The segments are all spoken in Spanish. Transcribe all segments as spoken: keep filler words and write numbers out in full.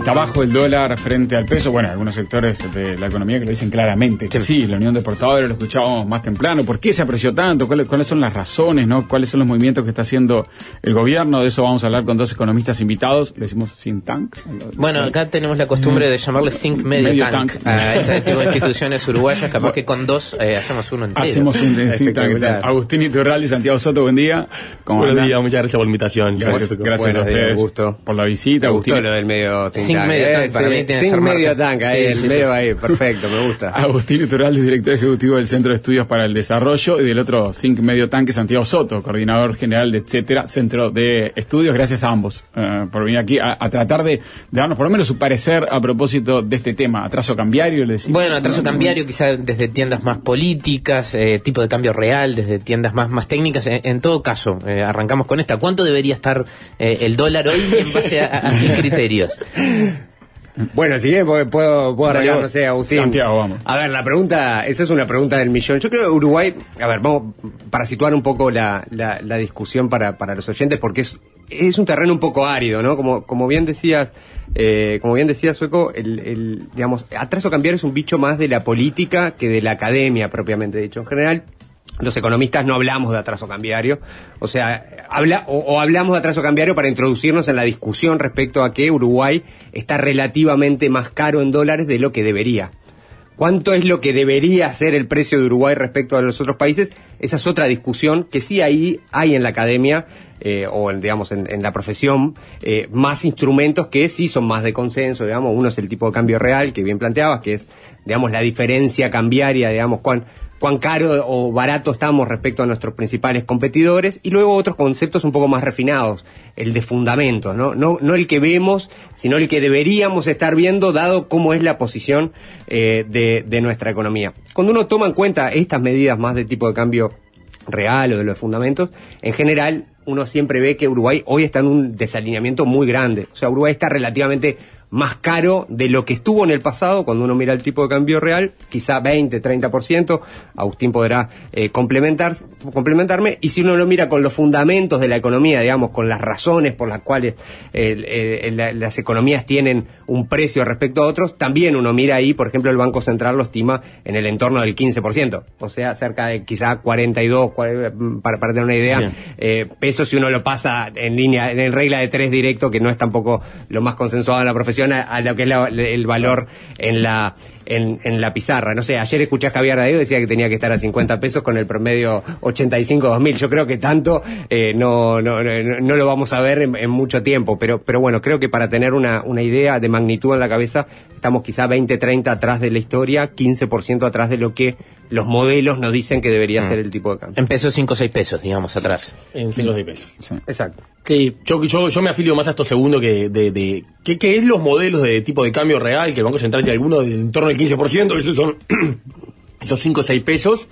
está bajo el dólar frente al peso. Bueno, algunos sectores de la economía que lo dicen claramente. Sí, sí, la Unión de Exportadores lo escuchábamos más temprano. ¿Por qué se apreció tanto? ¿Cuáles, cuáles son las razones, no? ¿Cuáles son los movimientos que está haciendo el gobierno? De eso vamos a hablar con dos economistas invitados. Le decimos think tank. Bueno, acá tenemos la costumbre de llamarle think medio, medio tank, tank a este tipo de instituciones uruguayas. Capaz que con dos eh, hacemos uno entero. Hacemos un think tank. Agustín Iturralde y Santiago Soto, buen día. Buenos días, muchas gracias por la invitación. Gracias, gracias a ustedes gusto. por la visita. Me gustó lo del medio think tank. Medio tank, eh, para sí, mí tiene think medio tank, ahí, sí, el sí, medio sí. ahí, perfecto, me gusta. Agustín Iturralde, director ejecutivo del Centro de Estudios para el Desarrollo, y del otro think medio tank, Santiago Soto, coordinador general de Etcétera, Centro de Estudios. Gracias a ambos uh, por venir aquí a, a tratar de, de darnos por lo menos su parecer a propósito de este tema. Atraso cambiario, le decimos. Bueno, atraso ¿no? cambiario quizás desde tiendas más políticas, eh, tipo de cambio real, desde tiendas más, más técnicas. En, en todo caso, eh, arrancamos con esta. ¿Cuánto debería estar eh, el dólar hoy en base a, a qué criterios? Bueno, si bien puedo, puedo arreglar, no sé, Agustín. Santiago, vamos. A ver, la pregunta, esa es una pregunta del millón. Yo creo que Uruguay, a ver, vamos, para situar un poco la, la, la discusión para, para los oyentes, porque es, es un terreno un poco árido, ¿no? Como, como bien decías, eh, como bien decía Sueco, el, el, digamos, atraso cambiario es un bicho más de la política que de la academia propiamente dicho. En general, los economistas no hablamos de atraso cambiario, o sea, habla o, o hablamos de atraso cambiario para introducirnos en la discusión respecto a que Uruguay está relativamente más caro en dólares de lo que debería. ¿Cuánto es lo que debería ser el precio de Uruguay respecto a los otros países? Esa es otra discusión que sí ahí hay en la academia eh, o en, digamos en, en la profesión eh, más instrumentos que sí son más de consenso, digamos. Uno es el tipo de cambio real que bien planteabas, que es, digamos, la diferencia cambiaria, digamos, cuán cuán caro o barato estamos respecto a nuestros principales competidores, y luego otros conceptos un poco más refinados, el de fundamentos, ¿no? No, no el que vemos, sino el que deberíamos estar viendo, dado cómo es la posición eh, de, de nuestra economía. Cuando uno toma en cuenta estas medidas más de tipo de cambio real o de los fundamentos, en general uno siempre ve que Uruguay hoy está en un desalineamiento muy grande. O sea, Uruguay está relativamente más caro de lo que estuvo en el pasado. Cuando uno mira el tipo de cambio real, quizá veinte, treinta por ciento, Agustín podrá eh, complementar, complementarme, y si uno lo mira con los fundamentos de la economía, digamos, con las razones por las cuales eh, eh, la, las economías tienen un precio respecto a otros, también uno mira ahí, por ejemplo, el Banco Central lo estima en el entorno del quince por ciento, o sea, cerca de quizá cuarenta y dos, cuarenta, para, para tener una idea, sí. eh, pesos si uno lo pasa en línea, en regla de tres directo, que no es tampoco lo más consensuado en la profesión, A, a lo que es la, el valor en la en, en la pizarra. No sé, ayer escuché a Javier Darío, decía que tenía que estar a cincuenta pesos con el promedio ochenta y cinco dos mil. Yo creo que tanto eh, no, no, no, no lo vamos a ver en, en mucho tiempo, pero, pero bueno, creo que para tener una, una idea de magnitud en la cabeza, estamos quizá veinte, treinta atrás de la historia, quince por ciento atrás de lo que los modelos nos dicen que debería mm. ser el tipo de cambio. Empezó cinco o seis pesos, digamos, atrás. En cinco o seis pesos. Sí. Exacto. Sí, yo, yo, yo me afilio más a esto segundo que de, de que, que es los modelos de tipo de cambio real, que el Banco Central tiene algunos en torno al quince por ciento, esos son esos cinco o seis pesos.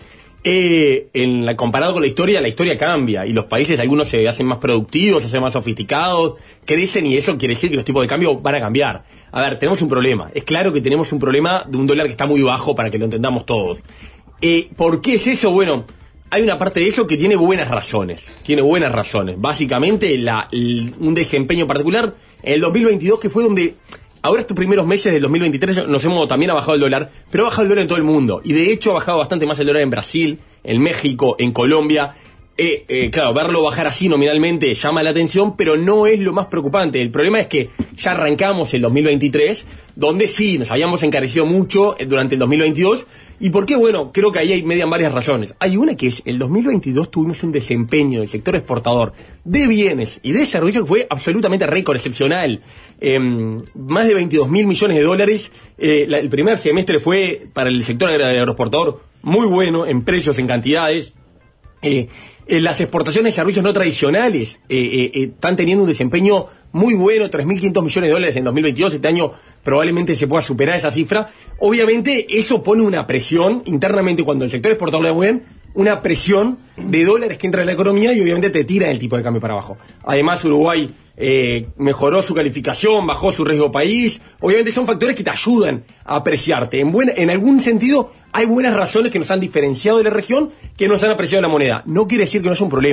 Eh, en la, comparado con la historia, la historia cambia y los países, algunos se hacen más productivos, se hacen más sofisticados, crecen, y eso quiere decir que los tipos de cambio van a cambiar. A ver, tenemos un problema. Es claro que tenemos un problema de un dólar que está muy bajo, para que lo entendamos todos. Eh, ¿Por qué es eso? Bueno, hay una parte de eso que tiene buenas razones. Tiene buenas razones. Básicamente, la, el, un desempeño particular en el dos mil veintidós, que fue donde... Ahora estos primeros meses del dos mil veintitrés nos hemos también ha bajado el dólar, pero ha bajado el dólar en todo el mundo. Y de hecho ha bajado bastante más el dólar en Brasil, en México, en Colombia. Eh, eh, claro, verlo bajar así nominalmente llama la atención, pero no es lo más preocupante. El problema es que ya arrancamos el dos mil veintitrés, donde sí, nos habíamos encarecido mucho durante el dos mil veintidós. ¿Y por qué? Bueno, creo que ahí hay median varias razones. Hay una que es, el dos mil veintidós tuvimos un desempeño del sector exportador de bienes y de servicios que fue absolutamente récord, excepcional. Eh, más de veintidós mil millones de dólares. Eh, la, el primer semestre fue, para el sector agroexportador, muy bueno en precios, en cantidades. Eh, eh, las exportaciones de servicios no tradicionales eh, eh, eh, están teniendo un desempeño muy bueno, tres mil quinientos millones de dólares en dos mil veintidós, este año probablemente se pueda superar esa cifra. Obviamente eso pone una presión internamente cuando el sector exportador le va bien, una presión de dólares que entra en la economía y obviamente te tira el tipo de cambio para abajo. Además Uruguay eh, mejoró su calificación, bajó su riesgo país. Obviamente son factores que te ayudan a apreciarte. En, buena, en algún sentido hay buenas razones que nos han diferenciado de la región, que nos han apreciado la moneda. No quiere decir que no es un problema,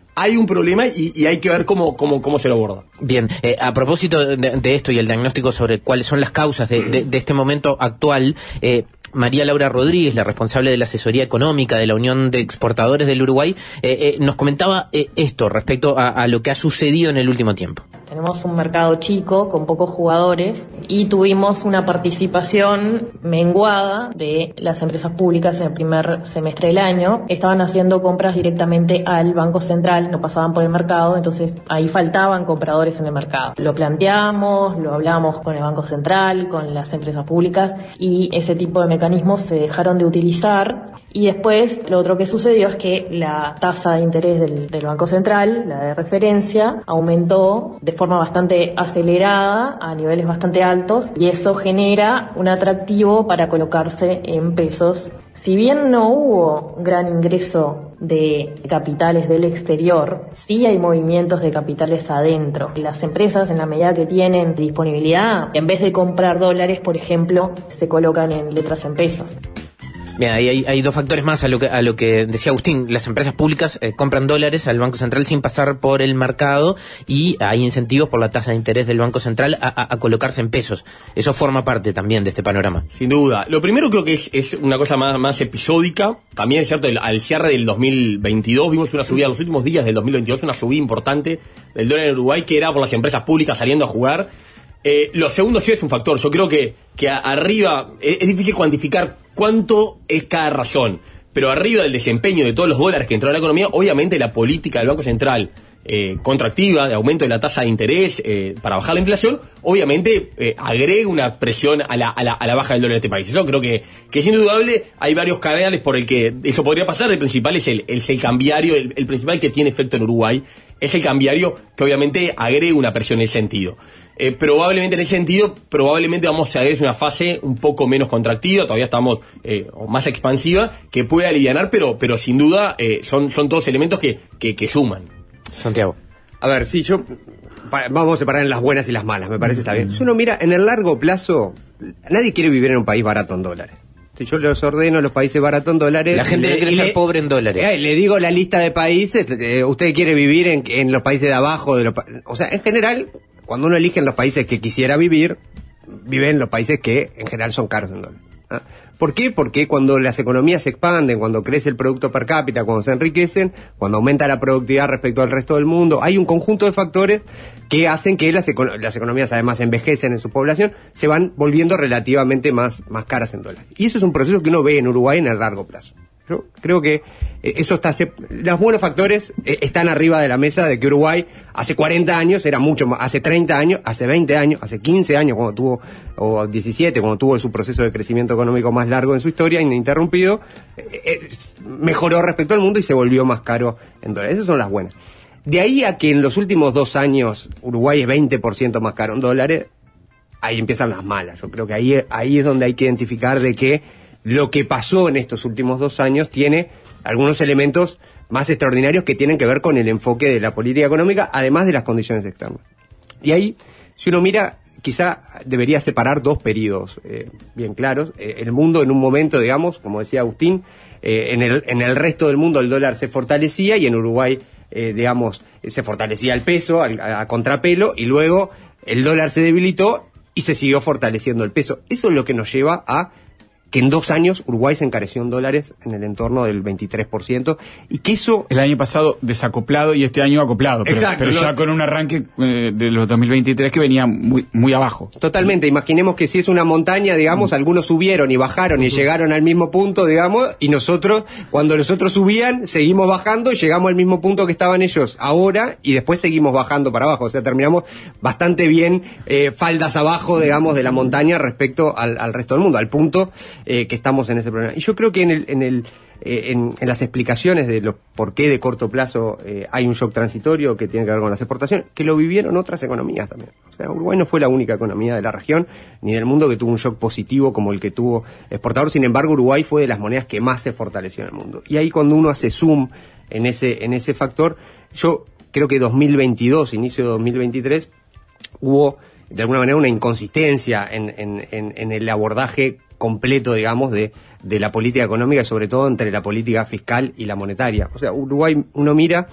hay un problema y, y hay que ver cómo, cómo, cómo se lo aborda. Bien, eh, a propósito de, de esto y el diagnóstico sobre cuáles son las causas de, de, de este momento actual, eh, María Laura Rodríguez, la responsable de la asesoría económica de la Unión de Exportadores del Uruguay, eh, eh, nos comentaba eh, esto respecto a, a lo que ha sucedido en el último tiempo. Tenemos un mercado chico con pocos jugadores y tuvimos una participación menguada de las empresas públicas en el primer semestre del año. Estaban haciendo compras directamente al Banco Central, no pasaban por el mercado, entonces ahí faltaban compradores en el mercado. Lo planteamos, lo hablamos con el Banco Central, con las empresas públicas y ese tipo de mecanismos se dejaron de utilizar. Y después lo otro que sucedió es que la tasa de interés del, del Banco Central, la de referencia, aumentó de forma bastante acelerada a niveles bastante altos y eso genera un atractivo para colocarse en pesos. Si bien no hubo gran ingreso de capitales del exterior, sí hay movimientos de capitales adentro. Las empresas, en la medida que tienen disponibilidad, en vez de comprar dólares, por ejemplo, se colocan en letras en pesos. Bien, ahí hay, hay dos factores más a lo que a lo que decía Agustín. Las empresas públicas eh, compran dólares al Banco Central sin pasar por el mercado y hay incentivos por la tasa de interés del Banco Central a, a, a colocarse en pesos. Eso forma parte también de este panorama. Sin duda. Lo primero creo que es, es una cosa más, más episódica. También es cierto, el, al cierre del dos mil veintidós vimos una subida, los últimos días del dos mil veintidós, una subida importante del dólar en Uruguay que era por las empresas públicas saliendo a jugar. Eh, lo segundo sí es un factor. Yo creo que, que a, arriba es, es difícil cuantificar cuánto es cada razón, pero arriba del desempeño de todos los dólares que entró a la economía, obviamente la política del Banco Central eh, contractiva, de aumento de la tasa de interés eh, para bajar la inflación, obviamente eh, agrega una presión a la, a, la, a la baja del dólar de este país. Eso creo que, que es indudable. Hay varios canales por el que eso podría pasar. El principal es el, es el cambiario, el, el principal que tiene efecto en Uruguay es el cambiario, que obviamente agrega una presión en ese sentido. Eh, probablemente en ese sentido, probablemente vamos a ver una fase un poco menos contractiva, todavía estamos eh, más expansiva, que puede alivianar, pero, pero sin duda eh, son, son todos elementos que, que, que suman. Santiago. A ver, sí, yo... pa- vamos a separar en las buenas y las malas, me parece está bien. Si uno mira, en el largo plazo, nadie quiere vivir en un país barato en dólares. Si yo los ordeno los países baratos en dólares... La gente le- no quiere y ser le- pobre en dólares. Eh, le digo la lista de países, eh, usted quiere vivir en, en los países de abajo, de los pa- o sea, en general, cuando uno elige en los países que quisiera vivir, vive en los países que en general son caros en dólares. ¿Ah? ¿Por qué? Porque cuando las economías se expanden, cuando crece el producto per cápita, cuando se enriquecen, cuando aumenta la productividad respecto al resto del mundo, hay un conjunto de factores que hacen que las, econo- las economías además envejecen en su población, se van volviendo relativamente más, más caras en dólares. Y eso es un proceso que uno ve en Uruguay en el largo plazo. Yo creo que eh, eso está... se- los buenos factores eh, están arriba de la mesa de que Uruguay hace cuarenta años era mucho más, hace treinta años, hace veinte años, hace quince años cuando tuvo, o diecisiete, cuando tuvo su proceso de crecimiento económico más largo en su historia, ininterrumpido, eh, eh, mejoró respecto al mundo y se volvió más caro en dólares. Esas son las buenas. De ahí a que en los últimos dos años Uruguay es veinte por ciento más caro en dólares, ahí empiezan las malas. Yo creo que ahí, ahí es donde hay que identificar de que lo que pasó en estos últimos dos años tiene algunos elementos más extraordinarios que tienen que ver con el enfoque de la política económica, además de las condiciones externas. Y ahí, si uno mira, quizá debería separar dos periodos eh, bien claros. Eh, el mundo en un momento, digamos, como decía Agustín, eh, en, el, en el resto del mundo el dólar se fortalecía y en Uruguay, eh, digamos, se fortalecía el peso al- a, a contrapelo y luego el dólar se debilitó y se siguió fortaleciendo el peso. Eso es lo que nos lleva a que en dos años Uruguay se encareció en dólares en el entorno del veintitrés por ciento y que eso... El año pasado desacoplado y este año acoplado, pero, Exacto, pero no- ya con un arranque eh, de los dos mil veintitrés que venía muy muy abajo. Totalmente, imaginemos que si es una montaña, digamos, algunos subieron y bajaron y llegaron al mismo punto, digamos, y nosotros, cuando nosotros subían, seguimos bajando y llegamos al mismo punto que estaban ellos ahora y después seguimos bajando para abajo, o sea, terminamos bastante bien eh, faldas abajo, digamos, de la montaña respecto al, al resto del mundo, al punto eh, que estamos en ese problema. Y yo creo que en el... En el Eh, en, en las explicaciones de lo, por qué de corto plazo eh, hay un shock transitorio que tiene que ver con las exportaciones, que lo vivieron otras economías también. O sea, Uruguay no fue la única economía de la región ni del mundo que tuvo un shock positivo como el que tuvo exportador. Sin embargo, Uruguay fue de las monedas que más se fortaleció en el mundo. Y ahí cuando uno hace zoom en ese, en ese factor, yo creo que dos mil veintidós, inicio de dos mil veintitrés, hubo de alguna manera una inconsistencia en, en, en, en el abordaje completo, digamos, de, de la política económica y sobre todo entre la política fiscal y la monetaria. O sea, Uruguay, uno mira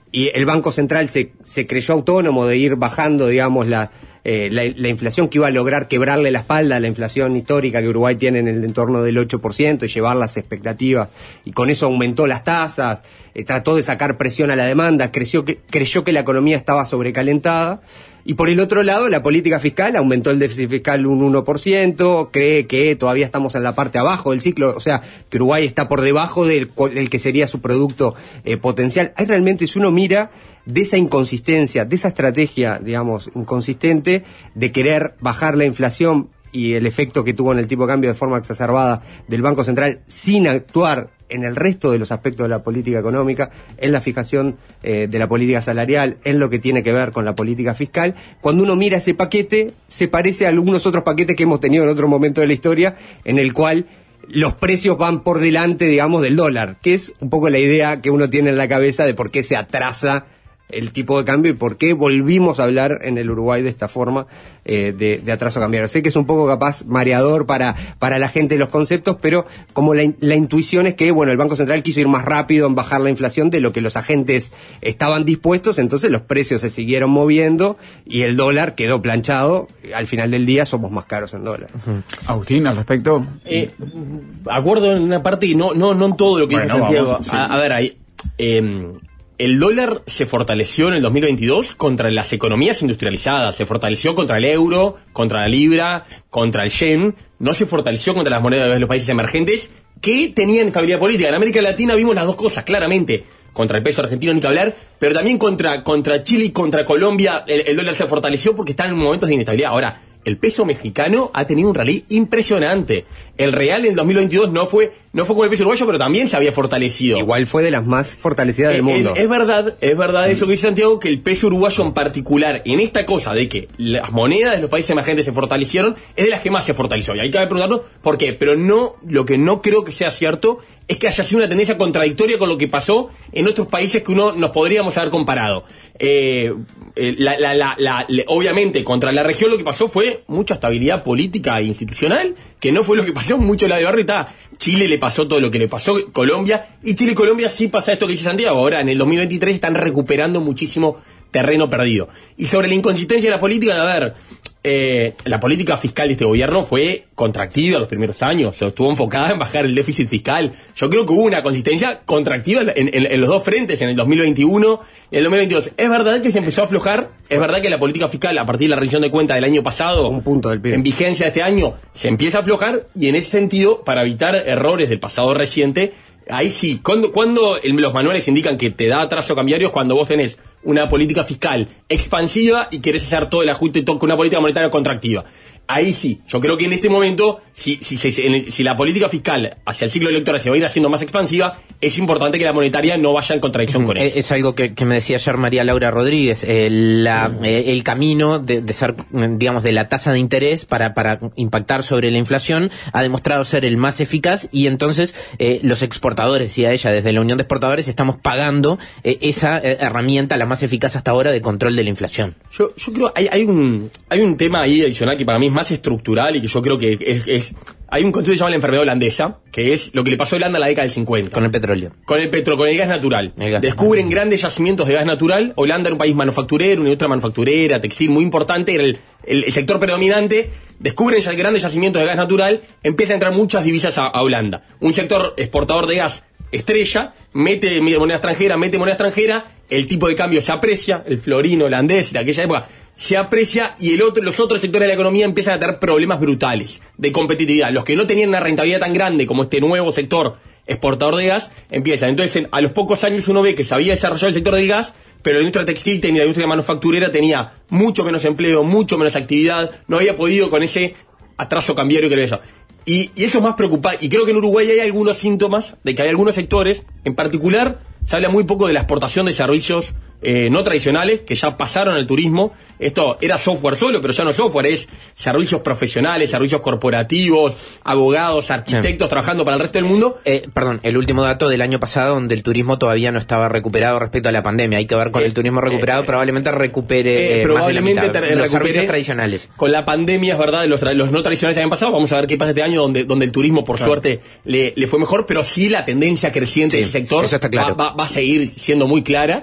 y el Banco Central se, se creyó autónomo de ir bajando, digamos, la, eh, la, la inflación que iba a lograr quebrarle la espalda a la inflación histórica que Uruguay tiene en el entorno del ocho por ciento y llevar las expectativas, y con eso aumentó las tasas, eh, trató de sacar presión a la demanda, creció que, creyó que la economía estaba sobrecalentada. Y por el otro lado, la política fiscal aumentó el déficit fiscal un uno por ciento, cree que todavía estamos en la parte abajo del ciclo, o sea, que Uruguay está por debajo del, del que sería su producto eh, potencial. Hay realmente, si uno mira de esa inconsistencia, de esa estrategia, digamos, inconsistente de querer bajar la inflación y el efecto que tuvo en el tipo de cambio de forma exacerbada del Banco Central sin actuar en el resto de los aspectos de la política económica, en la fijación eh, de la política salarial, en lo que tiene que ver con la política fiscal. Cuando uno mira ese paquete, se parece a algunos otros paquetes que hemos tenido en otro momento de la historia, en el cual los precios van por delante, digamos, del dólar, que es un poco la idea que uno tiene en la cabeza de por qué se atrasa el tipo de cambio y por qué volvimos a hablar en el Uruguay de esta forma eh, de, de atraso cambiario. Sé que es un poco capaz mareador para, para la gente los conceptos, pero como la, la intuición es que, bueno, el Banco Central quiso ir más rápido en bajar la inflación de lo que los agentes estaban dispuestos, entonces los precios se siguieron moviendo y el dólar quedó planchado. Al final del día somos más caros en dólar. Uh-huh. Agustín, al respecto. Eh, acuerdo en una parte y no, no, no en todo lo que bueno, dijo Santiago. Vamos, sí. a, a ver, ahí... Eh, El dólar se fortaleció en el dos mil veintidós contra las economías industrializadas, se fortaleció contra el euro, contra la libra, contra el yen, no se fortaleció contra las monedas de los países emergentes que tenían estabilidad política. En América Latina vimos las dos cosas, claramente. Contra el peso argentino ni que hablar, pero también contra, contra Chile y contra Colombia el, el dólar se fortaleció porque están en momentos de inestabilidad. Ahora, el peso mexicano ha tenido un rally impresionante. El real en dos mil veintidós no fue no fue como el peso uruguayo, pero también se había fortalecido. Igual fue de las más fortalecidas del Eh, mundo. Es, es verdad, es verdad sí. Eso que dice Santiago, que el peso uruguayo en particular, en esta cosa de que las monedas de los países emergentes se fortalecieron, es de las que más se fortaleció. Y hay que preguntarnos por qué. Pero no, lo que no creo que sea cierto es que haya sido una tendencia contradictoria con lo que pasó en otros países que uno nos podríamos haber comparado. Eh, eh, la, la, la, la, la, obviamente, contra la región lo que pasó fue mucha estabilidad política e institucional, que no fue lo que pasó mucho en la de Barrita. Chile le pasó todo lo que le pasó, Colombia, y Chile y Colombia sí pasa esto que dice Santiago. Ahora, en el dos mil veintitrés están recuperando muchísimo terreno perdido. Y sobre la inconsistencia de la política, a ver, eh, la política fiscal de este gobierno fue contractiva los primeros años, se estuvo enfocada en bajar el déficit fiscal. Yo creo que hubo una consistencia contractiva en, en, en los dos frentes, en el dos mil veintiuno y en el dos mil veintidós. Es verdad que se empezó a aflojar, es verdad que la política fiscal, a partir de la rendición de cuentas del año pasado, un punto del P I B, en vigencia de este año, se empieza a aflojar, y en ese sentido, para evitar errores del pasado reciente, ahí sí, cuando, cuando el, los manuales indican que te da atraso cambiario es cuando vos tenés una política fiscal expansiva y querés hacer todo el ajuste con una política monetaria contractiva. Ahí sí, yo creo que en este momento, si, si, si, si la política fiscal hacia el ciclo electoral se va a ir haciendo más expansiva, es importante que la monetaria no vaya en contradicción con eso. Es algo que, que me decía ayer María Laura Rodríguez, eh, la, eh, el camino de, de ser, digamos, de la tasa de interés para, para impactar sobre la inflación ha demostrado ser el más eficaz, y entonces eh, los exportadores, y a ella desde la Unión de Exportadores, estamos pagando eh, esa eh, herramienta, la más eficaz hasta ahora, de control de la inflación. Yo, yo creo hay, hay un hay un tema ahí adicional que para mí es más estructural y que yo creo que es, es hay un concepto que se llama la enfermedad holandesa, que es lo que le pasó a Holanda en la década del cincuenta. Con el petróleo. Con el petróleo, con el gas natural. El gas. Descubren grandes yacimientos de gas natural. Holanda era un país manufacturero, una industria manufacturera, textil muy importante, era el, el, el sector predominante. Descubren ya grandes yacimientos de gas natural, empiezan a entrar muchas divisas a, a Holanda. Un sector exportador de gas estrella, mete moneda extranjera, mete moneda extranjera, el tipo de cambio se aprecia, el florino holandés de aquella época se aprecia, y el otro, los otros sectores de la economía empiezan a tener problemas brutales de competitividad. Los que no tenían una rentabilidad tan grande como este nuevo sector exportador de gas empiezan. Entonces, a los pocos años uno ve que se había desarrollado el sector del gas, pero la industria textil tenía, la industria manufacturera tenía mucho menos empleo, mucho menos actividad, no había podido con ese atraso cambiario que era eso. Y, y eso es más preocupante. Y creo que en Uruguay hay algunos síntomas de que hay algunos sectores, en particular, se habla muy poco de la exportación de servicios eh, no tradicionales, que ya pasaron al turismo. Esto era software solo, pero ya no es software, es servicios profesionales, servicios corporativos, abogados, arquitectos, sí, trabajando para el resto del mundo. Eh, perdón, el último dato del año pasado, donde el turismo todavía no estaba recuperado respecto a la pandemia. Hay que ver con eh, el turismo recuperado, eh, probablemente recupere eh, probablemente más de la mitad. Te, los servicios tradicionales. Con la pandemia, es verdad, los, los no tradicionales habían pasado. Vamos a ver qué pasa este año, donde, donde el turismo, por claro, suerte, le, le fue mejor, pero sí la tendencia creciente sí, de ese sector eso está claro. va, va, va a seguir siendo muy clara.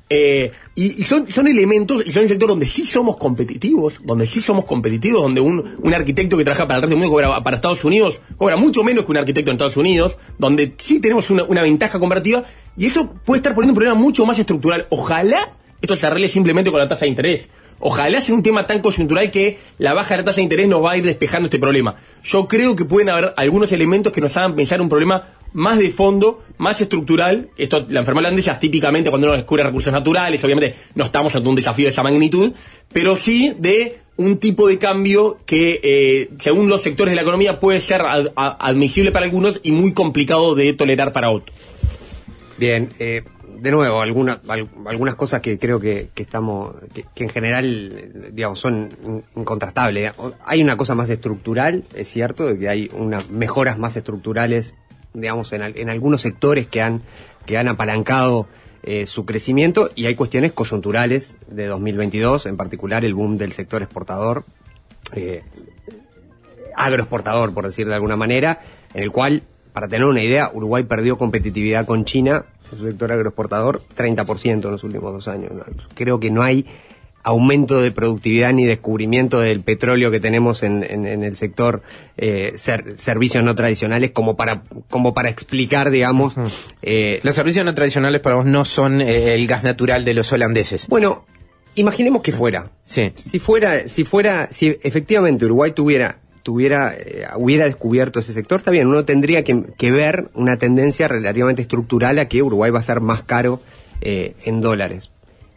Eh, y y son, son elementos, y son el sector donde sí somos competitivos, donde sí somos competitivos, donde un, un arquitecto que trabaja para el resto del mundo cobra para Estados Unidos, cobra mucho menos que un arquitecto en Estados Unidos, donde sí tenemos una, una ventaja comparativa, y eso puede estar poniendo un problema mucho más estructural. Ojalá esto se arregle simplemente con la tasa de interés. Ojalá sea un tema tan coyuntural que la baja de la tasa de interés nos va a ir despejando este problema. Yo creo que pueden haber algunos elementos que nos hagan pensar un problema más de fondo, más estructural. Esto, la enfermedad holandesa, típicamente cuando uno descubre recursos naturales, obviamente no estamos ante un desafío de esa magnitud, pero sí de un tipo de cambio que, eh, según los sectores de la economía, puede ser ad- ad- admisible para algunos y muy complicado de tolerar para otros. Bien, eh, de nuevo, alguna, al- algunas cosas que creo que, que estamos, que, que en general, eh, digamos, son in- incontrastables. Hay una cosa más estructural, es cierto, de que hay unas mejoras más estructurales, digamos, en, al- en algunos sectores que han, que han apalancado eh, su crecimiento, y hay cuestiones coyunturales de dos mil veintidós, en particular el boom del sector exportador, eh, agroexportador, por decir de alguna manera, en el cual, para tener una idea, Uruguay perdió competitividad con China, su sector agroexportador, treinta por ciento en los últimos dos años. Creo que no hay aumento de productividad ni descubrimiento del petróleo que tenemos en, en, en el sector eh, ser, servicios no tradicionales como para como para explicar, digamos... Uh-huh. eh, Los servicios no tradicionales para vos no son eh, el gas natural de los holandeses. Bueno, imaginemos que fuera. Sí. Si fuera, si fuera, si efectivamente Uruguay tuviera... tuviera eh, hubiera descubierto ese sector, está bien, uno tendría que, que ver una tendencia relativamente estructural a que Uruguay va a ser más caro eh, en dólares.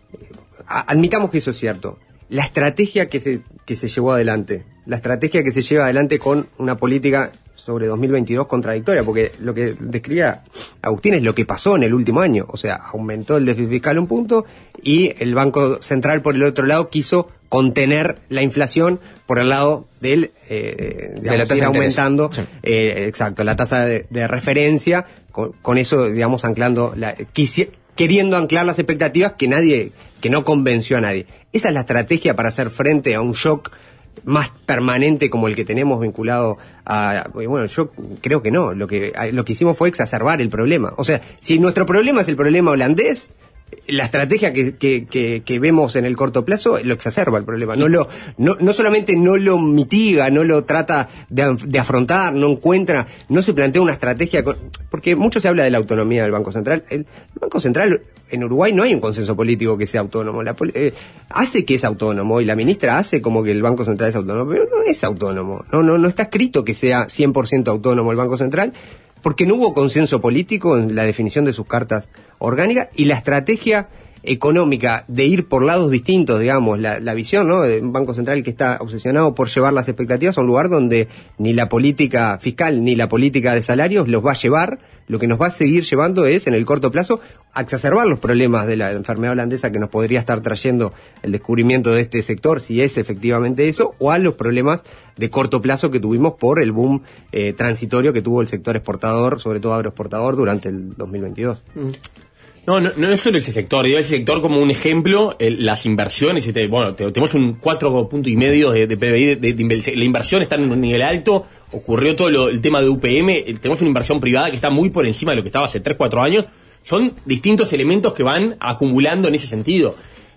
A, admitamos que eso es cierto. La estrategia que se, que se llevó adelante, la estrategia que se lleva adelante con una política sobre dos mil veintidós contradictoria, porque lo que describía Agustín es lo que pasó en el último año, o sea, aumentó el déficit fiscal un punto y el Banco Central por el otro lado quiso contener la inflación por el lado del eh, digamos, de la tasa ir aumentando, sí. eh, exacto, la tasa de, de referencia, con, con eso, digamos, anclando, la, quisi, queriendo anclar las expectativas que nadie, que no convenció a nadie. Esa es la estrategia para hacer frente a un shock más permanente como el que tenemos vinculado a... Bueno, yo creo que no, lo que, lo que hicimos fue exacerbar el problema. O sea, si nuestro problema es el problema holandés, la estrategia que, que, que, que vemos en el corto plazo lo exacerba el problema. No, lo, no, no solamente no lo mitiga, no lo trata de, de afrontar, no encuentra, no se plantea una estrategia... Con, porque mucho se habla de la autonomía del Banco Central. El, el Banco Central en Uruguay no hay un consenso político que sea autónomo. La, eh, hace que es autónomo y la ministra hace como que el Banco Central es autónomo, pero no es autónomo. No, no, no está escrito que sea cien por ciento autónomo el Banco Central, porque no hubo consenso político en la definición de sus cartas orgánicas, y la estrategia económica de ir por lados distintos, digamos, la, la visión, ¿no?, de un Banco Central que está obsesionado por llevar las expectativas a un lugar donde ni la política fiscal ni la política de salarios los va a llevar. Lo que nos va a seguir llevando es, en el corto plazo, a exacerbar los problemas de la enfermedad holandesa que nos podría estar trayendo el descubrimiento de este sector, si es efectivamente eso, o a los problemas de corto plazo que tuvimos por el boom eh, transitorio que tuvo el sector exportador, sobre todo agroexportador, durante el dos mil veintidós. Mm. No, no, no es solo ese sector, digo ese sector como un ejemplo, el, las inversiones, este, bueno, te, tenemos un cuatro punto y medio de, de P B I, de, de, de, la inversión está en un nivel alto, ocurrió todo lo, el tema de U P M, tenemos una inversión privada que está muy por encima de lo que estaba hace tres, cuatro años, son distintos elementos que van acumulando en ese sentido.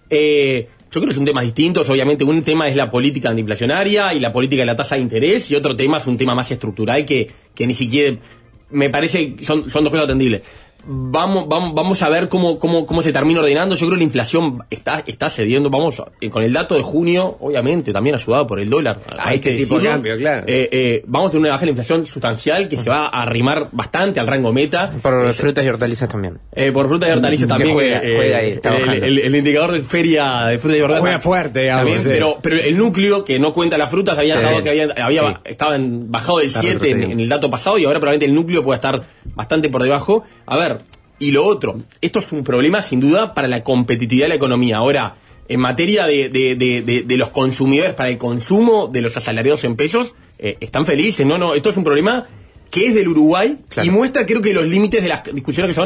Eh, yo creo que son temas distintos, obviamente un tema es la política antiinflacionaria y la política de la tasa de interés, y otro tema es un tema más estructural que, que ni siquiera, me parece, son, son dos cosas atendibles. Vamos, vamos, vamos a ver cómo, cómo, cómo se termina ordenando. Yo creo que la inflación está, está cediendo. Vamos, eh, con el dato de junio, obviamente, también ayudado por el dólar. Hay este tipo de cambio, claro. Eh, eh, vamos a tener una baja de la inflación sustancial que uh-huh. se va a arrimar bastante al rango meta. Por eh, frutas y hortalizas también. Eh, por frutas y hortalizas también. Juega, eh, juega ahí, está el, el, el indicador de feria de frutas y hortalizas. Juega fuerte, digamos. También, sí. pero, pero el núcleo que no cuenta las frutas había sí. que había, había sí. estaban bajado del siete en, en el dato pasado, y ahora probablemente el núcleo puede estar bastante por debajo. A ver. Y lo otro, esto es un problema sin duda para la competitividad de la economía. Ahora, en materia de, de, de, de, de los consumidores, para el consumo de los asalariados en pesos, eh, están felices. No, no, esto es un problema que es del Uruguay, claro. Y muestra, creo que los límites de las discusiones que son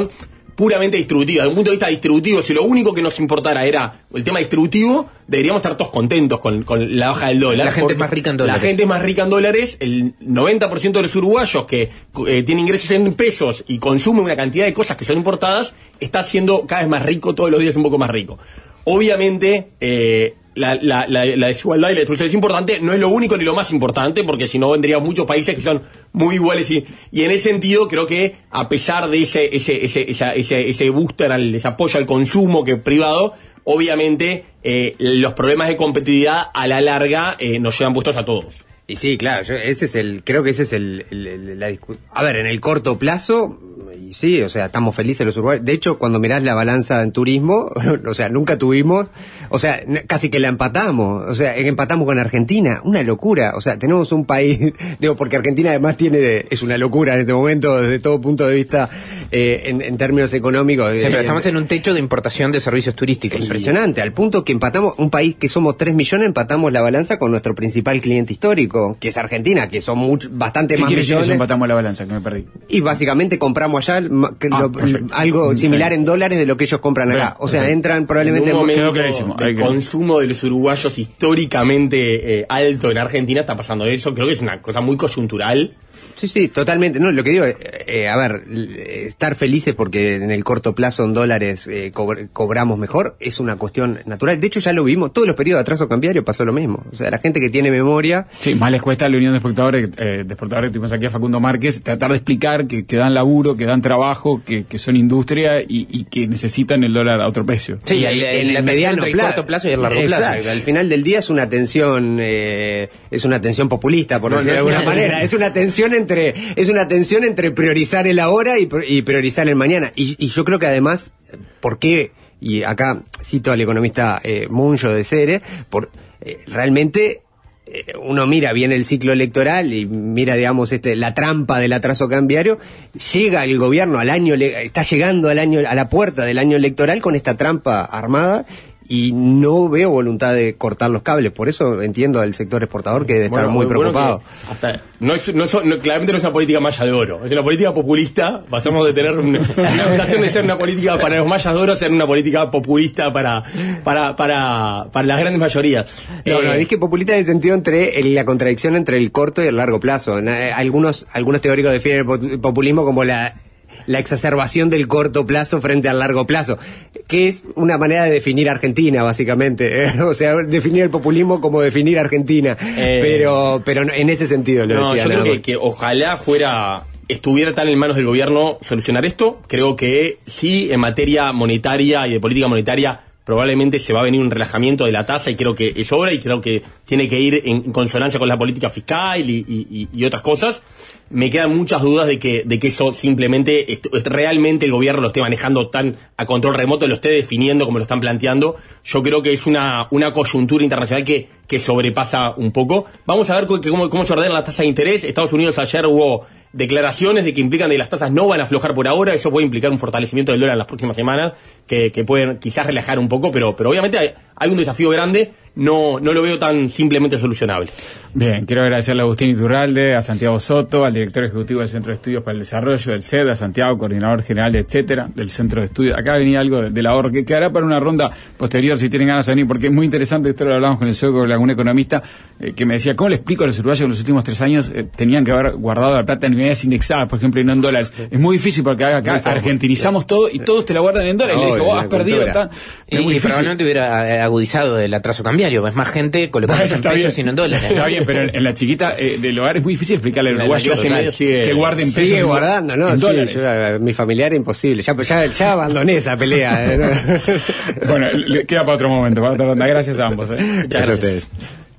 puramente distributiva. Desde un punto de vista distributivo, si lo único que nos importara era el tema distributivo, deberíamos estar todos contentos con, con la baja del dólar. La gente es más rica en dólares. La gente es más rica en dólares. El noventa por ciento de los uruguayos que eh, tienen ingresos en pesos y consumen una cantidad de cosas que son importadas, está siendo cada vez más rico, todos los días un poco más rico. Obviamente, eh, La, la, la, la desigualdad y la destrucción es importante, no es lo único ni lo más importante, porque si no vendrían muchos países que son muy iguales y, y en ese sentido creo que a pesar de ese ese ese esa, ese, ese booster, al, ese apoyo al consumo que privado, obviamente eh, los problemas de competitividad a la larga eh, nos llevan puestos a todos. Y sí, claro, yo, ese es el, creo que ese es el, el, el la discusión. A ver, en el corto plazo, y sí, o sea, estamos felices los uruguayos. De hecho, cuando mirás la balanza en turismo, o sea, nunca tuvimos, o sea, casi que la empatamos, o sea, empatamos con Argentina, una locura, o sea, tenemos un país, digo, porque Argentina además tiene, es una locura en este momento desde todo punto de vista, eh, en, en términos económicos. Sí, pero eh, estamos en un techo de importación de servicios turísticos. Impresionante, al punto que empatamos, un país que somos tres millones, empatamos la balanza con nuestro principal cliente histórico, que es Argentina, que son mucho, bastante ¿Qué más quiere decir millones. eso, empatamos la balanza, que me perdí? Y básicamente compramos allá ma- que Ah, lo- perfecto. algo similar Sí. en dólares de lo que ellos compran acá. Bien, O sea, perfecto. entran probablemente En un momento Quedó clarísimo. Hay el que- consumo de los uruguayos históricamente eh, alto en Argentina está pasando eso. Creo que es una cosa muy coyuntural. Sí, sí, totalmente. No, lo que digo, eh, eh, a ver, eh, estar felices porque en el corto plazo en dólares eh, cobr- cobramos mejor es una cuestión natural. De hecho, ya lo vimos, todos los periodos de atraso cambiario pasó lo mismo. O sea, la gente que tiene memoria... Sí, más les cuesta a la Unión de Exportadores, eh, de exportadores que tuvimos aquí a Facundo Márquez, tratar de explicar que, que dan laburo, que dan trabajo, que, que son industria y, y que necesitan el dólar a otro precio. Sí, Y el, en el, la tensión entre el plazo. corto plazo y el largo Exacto, plazo. al final del día es una tensión, eh, es una tensión populista, por No, decirlo no de es alguna una- manera. Es una tensión entre, es una tensión entre priorizar el ahora y, pr- y priorizar el mañana. Y, y yo creo que además, ¿por qué? Y acá cito al economista eh, Muncho de Cere, por eh, realmente eh, uno mira bien el ciclo electoral y mira, digamos, este la trampa del atraso cambiario. Llega el gobierno al año, le- está llegando al año, a la puerta del año electoral con esta trampa armada. Y no veo voluntad de cortar los cables. Por eso entiendo al sector exportador que debe estar Bueno, muy bueno preocupado. que hasta- no es, no son- no- claramente no es una política malla de oro. Es una política populista. Pasamos de tener una, una vocación de ser una política para los mallas de oro a ser una política populista para, para, para, para las grandes mayorías. No, Eh, no, es que populista en el sentido entre el- la contradicción entre el corto y el largo plazo. Na- Algunos, algunos teóricos definen el po- populismo como la, la exacerbación del corto plazo frente al largo plazo, que es una manera de definir Argentina, básicamente. ¿eh? O sea, definir el populismo como definir Argentina. Eh. pero, pero no- en ese sentido lo No, decía. yo nada creo que, más. que ojalá fuera estuviera tan en manos del gobierno solucionar esto. Creo que sí, en materia monetaria y de política monetaria probablemente se va a venir un relajamiento de la tasa y creo que es obra y creo que tiene que ir en consonancia con la política fiscal y, y, y otras cosas. Me quedan muchas dudas de que, de que eso simplemente est- est- realmente el gobierno lo esté manejando tan a control remoto, lo esté definiendo como lo están planteando. Yo creo que es una, una coyuntura internacional que, que sobrepasa un poco. Vamos a ver cu- que cómo, cómo se ordenan las tasas de interés. Estados Unidos ayer hubo declaraciones de que implican que las tasas no van a aflojar por ahora. Eso puede implicar un fortalecimiento del dólar en las próximas semanas que, que pueden quizás relajar un poco, pero, pero obviamente hay, hay un desafío grande. No, no lo veo tan simplemente solucionable. Bien, quiero agradecerle a Agustín Iturralde, a Santiago Soto, al director ejecutivo del Centro de Estudios para el Desarrollo del C E D, a Santiago, coordinador general, etcétera, del Centro de Estudios. Acá venía algo de, de la ahorro, que quedará para una ronda posterior si tienen ganas de venir, porque es muy interesante. Esto lo hablamos con el C E O, con algún economista, eh, que me decía, ¿cómo le explico a los uruguayos que en los últimos tres años eh, tenían que haber guardado la plata en unidades indexadas, por ejemplo, y no en dólares? Es muy difícil porque acá argentinizamos todo y todos te la guardan en dólares. No, y le digo, vos la has perdido. cultura. Tan... Y, Es muy y difícil. probablemente hubiera eh, agudizado el atraso cambiario. Es más gente colocando Bueno, en está pesos bien. y no en dólares. Está bien, pero en, en la chiquita eh, del hogar es muy difícil explicarle al La- la uruguayo clase media sigue- que guarden pesos. Sigue en- guardando, ¿no? en Sí, dólares. yo, a- mi familiar imposible. Ya, ya, ya abandoné esa pelea. ¿eh? ¿no? Bueno, le- queda para otro momento, para otra ronda. Gracias a ambos. ¿eh? Gracias a ustedes.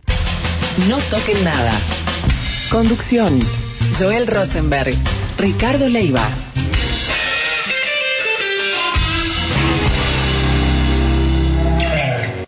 No toquen nada. Conducción: Joel Rosenberg, Ricardo Leiva.